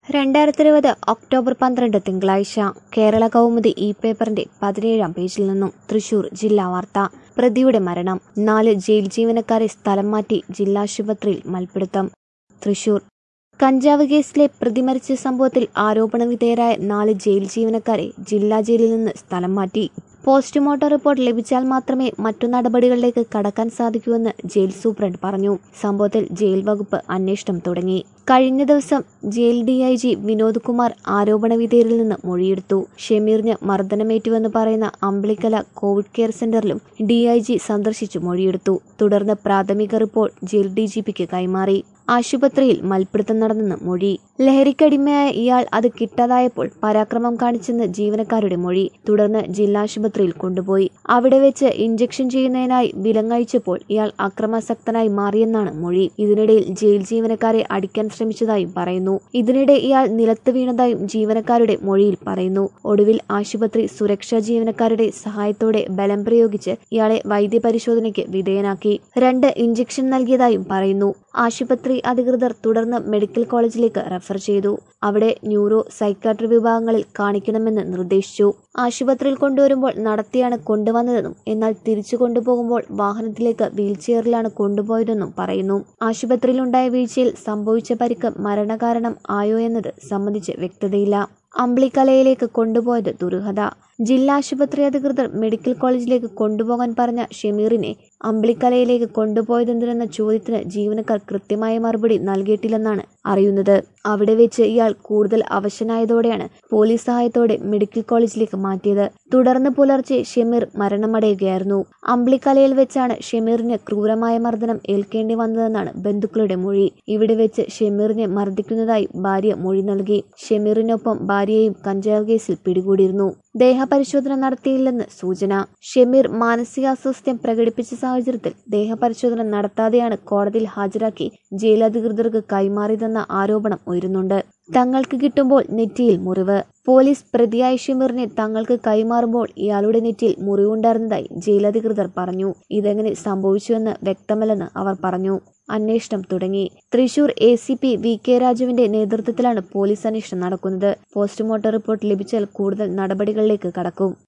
2020 October 12 തിങ്കളാഴ്ച കേരള കൗമുദി പേപ്പറിന്റെ 17-ാം പേജിൽ നിന്നും തൃശൂർ ജില്ലാ വാർത്ത. പ്രതിയുടെ മരണം, 4 ജയിൽ ജീവനക്കാരെ സ്ഥലം മാറ്റി ജില്ലാശുപത്രിയിൽ മൽപ്പിടുത്തം. തൃശൂർ കഞ്ചാവ് കേസിലെ പ്രതി മരിച്ച സംഭവത്തിൽ ആരോപണ വിധേയരായ 4 ജയിൽ ജീവനക്കാരെ ജില്ലാ ജയിലിൽ നിന്ന് സ്ഥലം മാറ്റി. പോസ്റ്റ്മോർട്ടം റിപ്പോർട്ട് ലഭിച്ചാൽ മാത്രമേ മറ്റു നടപടികളിലേക്ക് കടക്കാൻ സാധിക്കൂവെന്ന് ജയിൽ സൂപ്രണ്ട് പറഞ്ഞു. സംഭവത്തിൽ ജയിൽ വകുപ്പ് അന്വേഷണം തുടങ്ങി. കഴിഞ്ഞ ദിവസം ജയിൽ ഡിഐജി വിനോദ് കുമാർ ആരോപണ വിധേയരിൽ നിന്ന് മൊഴിയെടുത്തു. ഷമീറിന് മർദ്ദനമേറ്റുവെന്ന് പറയുന്ന അമ്പളിക്കല കോവിഡ് കെയർ സെന്ററിലും ഡിഐജി സന്ദർശിച്ചു മൊഴിയെടുത്തു. തുടർന്ന് പ്രാഥമിക റിപ്പോർട്ട് ജയിൽ ഡിജിപിക്ക് കൈമാറി. ആശുപത്രിയിൽ മൽപ്പിടുത്തം നടന്നെന്ന് മൊഴി. ലഹരിക്കടിമയായ ഇയാൾ അത് കിട്ടാതായപ്പോൾ പരാക്രമം കാണിച്ചെന്ന് ജീവനക്കാരുടെ മൊഴി. തുടർന്ന് ജില്ലാശുപത്രിയിൽ കൊണ്ടുപോയി. അവിടെ വെച്ച് ഇഞ്ചക്ഷൻ ചെയ്യുന്നതിനായി വിലങ്ങഴിച്ചപ്പോൾ ഇയാൾ അക്രമാസക്തനായി മാറിയെന്നാണ് മൊഴി. ഇതിനിടയിൽ ജയിൽ ജീവനക്കാരെ അടിക്കാൻ ശ്രമിച്ചതായും പറയുന്നു. ഇതിനിടെ ഇയാൾ നിലത്ത് വീണതായും ജീവനക്കാരുടെ മൊഴിയിൽ പറയുന്നു. ഒടുവിൽ ആശുപത്രി സുരക്ഷാ ജീവനക്കാരുടെ സഹായത്തോടെ ബലം പ്രയോഗിച്ച് ഇയാളെ വൈദ്യപരിശോധനയ്ക്ക് വിധേയനാക്കി. 2 ഇഞ്ചക്ഷൻ നൽകിയതായും പറയുന്നു. ആശുപത്രി അധികൃതർ തുടർന്ന് മെഡിക്കൽ കോളേജിലേക്ക് റെഫർ ചെയ്തു. അവിടെ ന്യൂറോ സൈക്കാട്രി വിഭാഗങ്ങളിൽ കാണിക്കണമെന്ന് നിർദ്ദേശിച്ചു. ആശുപത്രിയിൽ കൊണ്ടുവരുമ്പോൾ നടത്തിയാണ് കൊണ്ടുവന്നതെന്നും എന്നാൽ തിരിച്ചു കൊണ്ടുപോകുമ്പോൾ വാഹനത്തിലേക്ക് വീൽചെയറിലാണ് കൊണ്ടുപോയതെന്നും പറയുന്നു. ആശുപത്രിയിലുണ്ടായ വീഴ്ചയിൽ സംഭവിച്ച പരിക്ക് മരണകാരണം ആയോ എന്നത് സംബന്ധിച്ച് വ്യക്തതയില്ല. അമ്പളിക്കലയിലേക്ക് കൊണ്ടുപോയത് ദുരൂഹത. ജില്ലാ ആശുപത്രി അധികൃതർ മെഡിക്കൽ കോളേജിലേക്ക് കൊണ്ടുപോകാൻ പറഞ്ഞ ഷമീറിനെ അമ്പളിക്കലയിലേക്ക് കൊണ്ടുപോയതെന്തിനെന്ന ചോദ്യത്തിന് ജീവനക്കാർ കൃത്യമായ മറുപടി നൽകിയിട്ടില്ലെന്നാണ് അറിയുന്നത്. അവിടെ വെച്ച് ഇയാൾ കൂടുതൽ അവശനായതോടെയാണ് പോലീസ് സഹായത്തോടെ മെഡിക്കൽ കോളേജിലേക്ക് മാറ്റിയത്. തുടർന്ന് പുലർച്ചെ ഷമീർ മരണമടയുകയായിരുന്നു. അമ്പളിക്കലയിൽ വെച്ചാണ് ഷമീറിന് ക്രൂരമായ മർദ്ദനം ഏൽക്കേണ്ടി വന്നതെന്നാണ് ബന്ധുക്കളുടെ മൊഴി. ഇവിടെ വെച്ച് ഷമീറിനെ മർദ്ദിക്കുന്നതായി ഭാര്യ മൊഴി നൽകി. ഷമീറിനൊപ്പം ഭാര്യയെയും കഞ്ചാവ് കേസിൽ പിടികൂടിയിരുന്നു. ദേഹപരിശോധന നടത്തിയില്ലെന്ന് സൂചന. ഷമീർ മാനസികാസ്വാസ്ഥ്യം പ്രകടിപ്പിച്ച സാഹചര്യത്തിൽ ദേഹപരിശോധന നടത്താതെയാണ് കോടതിയിൽ ഹാജരാക്കി ജയിലധികൃതർക്ക് കൈമാറിയതെന്ന ആരോപണം ഉയരുന്നുണ്ട്. തങ്ങൾക്ക് കിട്ടുമ്പോൾ നെറ്റിയിൽ മുറിവ്. പോലീസ് പ്രതിയായ ഷമീറിനെ തങ്ങൾക്ക് കൈമാറുമ്പോൾ ഇയാളുടെ നെറ്റിയിൽ മുറിവുണ്ടായിരുന്നതായി ജയിലധികൃതർ പറഞ്ഞു. ഇതെങ്ങനെ സംഭവിച്ചുവെന്ന് വ്യക്തമല്ലെന്ന് അവർ പറഞ്ഞു. അന്വേഷണം തുടങ്ങി. തൃശൂർ ACP VK രാജുവിന്റെ നേതൃത്വത്തിലാണ് പോലീസ് അന്വേഷണം നടക്കുന്നത്. പോസ്റ്റ്മോർട്ടം റിപ്പോർട്ട് ലഭിച്ചാൽ കൂടുതൽ നടപടികളിലേക്ക് കടക്കും.